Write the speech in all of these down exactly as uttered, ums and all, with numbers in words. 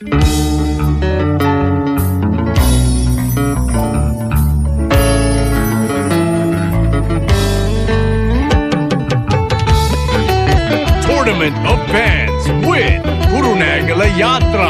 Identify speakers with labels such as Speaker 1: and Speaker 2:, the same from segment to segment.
Speaker 1: Tournament of Bands with Kurunegala Yatra.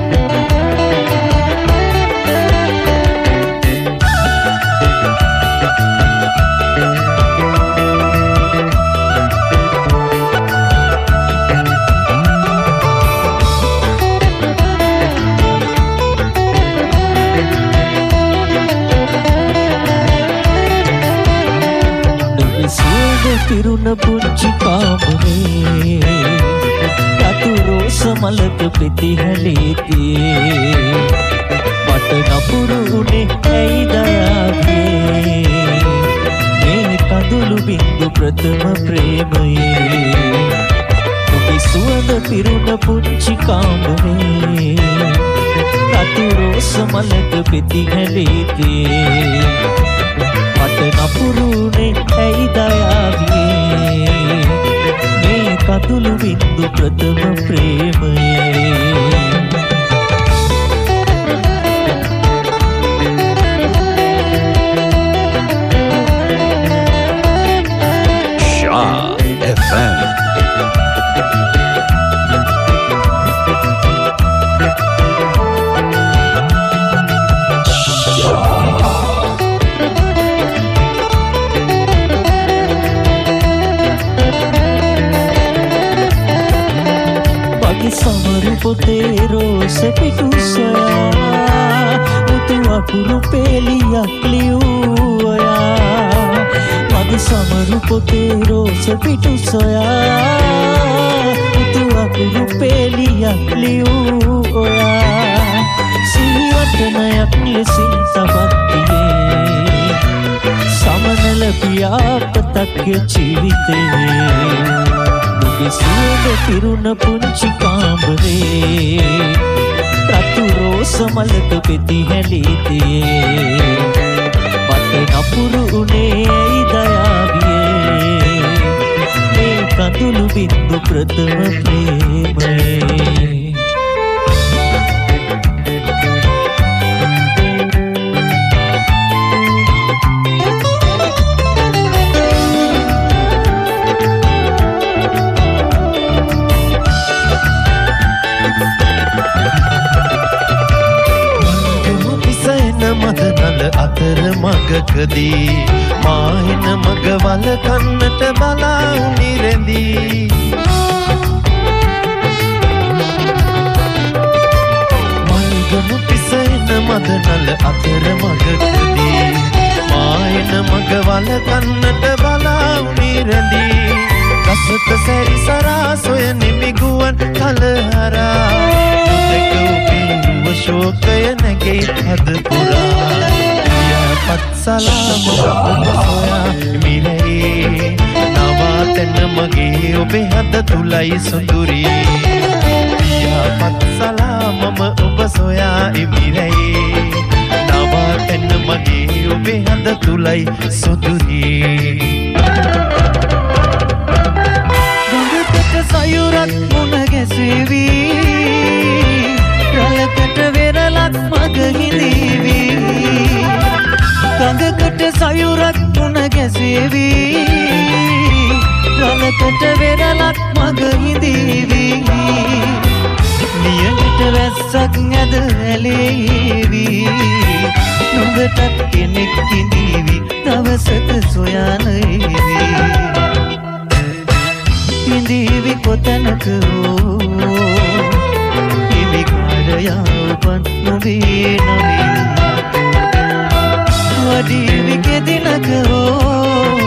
Speaker 2: පිරුණ පුංචි කාමරේ රතු රෝස මලක පෙති හැලේතියේ මට නපුරු උනේ ඇයි දයාවේ මේ කඳුළු බින්දු ප්‍රථම ප්‍රේමයේ ඔබේ සුවඳ පිරුණ පුංචි කාමරේ රතු රෝස මලක පෙති හැලේතියේ මට නපුරුනේ ඇයි දයාවේ මේ කඳුළු බින්දු ප්‍රථම ප්‍රේමයේ
Speaker 1: Shah F M.
Speaker 2: समर पोते रोस पिटुसया मुतु अपुरु पेलिया क्लियोया मग समर पोते रोस पिटुसया मुतु अपुरु पेलिया क्लियोया සිහිවටනයක් ලෙසින් තවත්තියේ සමනල පියාපතක් ජීවිතේ සුවඳ පිරුණ පුංචි කාමරේ රතු රෝස මලක පෙති හැලීතියේ මට නපුරු උනේ ඇයි දයාවියේ මේ කඳුළු බින්දු ප්‍රථම ප්‍රේමයේ අතර මගකදී මාහින මගවල කන්නට බලා නිරැඳී මල්ගමු පිසෙන මදනල අතර මගකදී මාහින මගවල කන්නට බලා නිරැඳී රසත සැරි සරා සොය නිමිගුවන් කලහරා දෙක උපිරුව ශෝකය නැගේ හද පුරා पत सलाम सोया मिले नवातन मगे ओबे हद तुलाई सुंदरी पिया पत सलाम ඔබ සොයා මිले නවාතන මගේ ඔබේ හද තුලයි සුදුරි ගඟකට සයුරක් මුණ ගැසෙවි රළකට වෙරළක් මග හිඳීවි ගඟකට සයුරක් මුණ ගැසෙවි රළකට වෙරළක් මග හිඳීවි නියමට වැස්සක් ඇද ඇලේවි නුඹටත් කෙනෙක් හිඳීවි දවසක සොයනේවි හිඳීවි කොතැනක හෝ හිමිකාරයා උපන් නොවේ නමින් වඩීවි කෙදිනක හෝ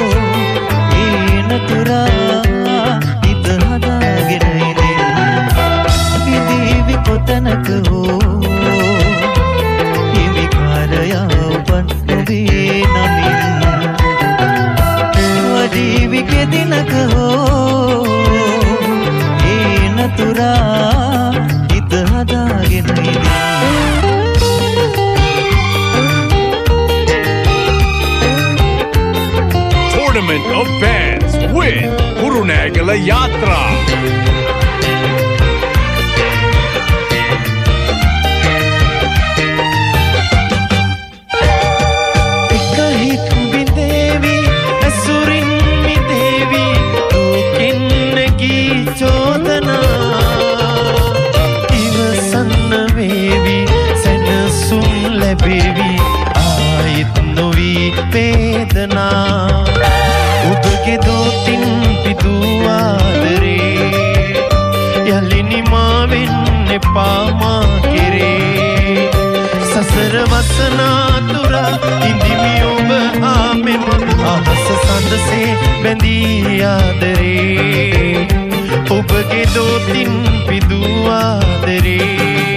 Speaker 2: ඒ නතුරා හිත හදාගෙන ඉන්නේ හිඳීවි කොතැනක හෝ හිමිකාරයා උපන් නොවේ නමින් වඩීවි කෙදිනක හෝ ඒ නතුරා හිත හදාගෙන ඉන්නේ
Speaker 1: Tournament of Bands with Kurunegala Yatra.
Speaker 3: පාමා කෙරේ සසර වසනාතුරා ඉඳිමි ඔබ ආමෙම අහස සඳසේ බැඳී ආදරේ ඔබගේ දෝතින් පිදූ ආදරේ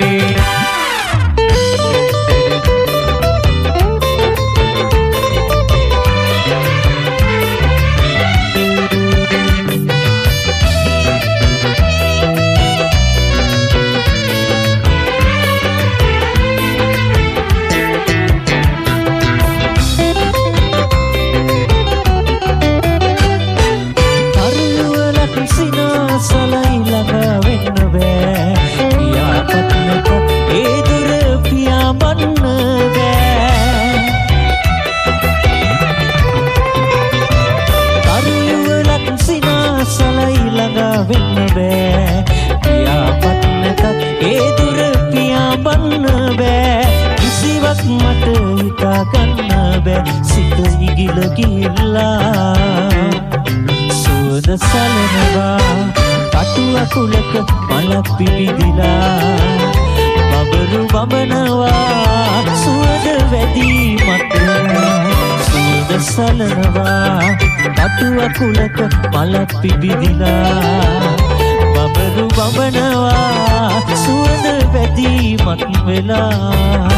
Speaker 3: සිත ඉගිල ගිල්ලා සුවඳ සලනවා පටුව කුලක මලක් පිබිදිලා බබරු බබනවා සුවඳ වැඩි මතලා සුවඳ සලනවා පටුව කුලක මලක් පිබිදිලා බබරු බබනවා සුවඳ වැඩි මත් වෙලා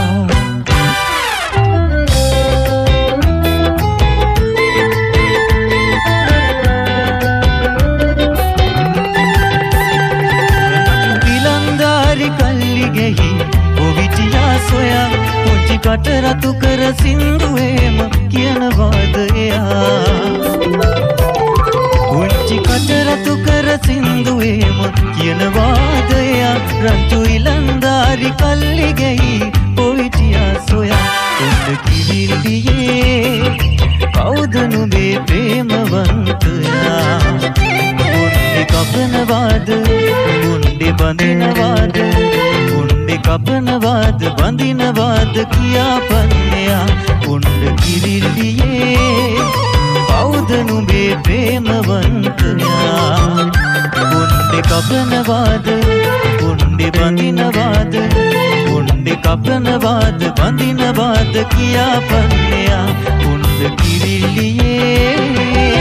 Speaker 3: සොයා පුංචි කට රතු කර සින්දුවේම කියනවාද එයා පුංචි කට රතු කර සින්දුවේම කියනවාද එයා රතු ඉලන්දාරි කල්ලි ගෙයි පොවිටියා සොයා උන්න කිවිල්ලියේ කවුද නුඹේ ප්‍රේමවන්තයා උන්නේ කපනවාද උන්නේ බඳිනවාද කපනවාද බඳිනවාද කියාපන්නයා උණ්ඩ කිරිල්ලියේ කවුද නුඹේ ප්‍රේමවන්තයා උණ්ඩ කපනවාද උණ්ඩ බඳිනවාද උණ්ඩ කපනවාද බඳිනවාද කියාපන්නයා උණ්ඩ කිරිල්ලියේ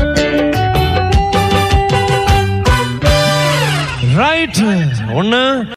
Speaker 1: right on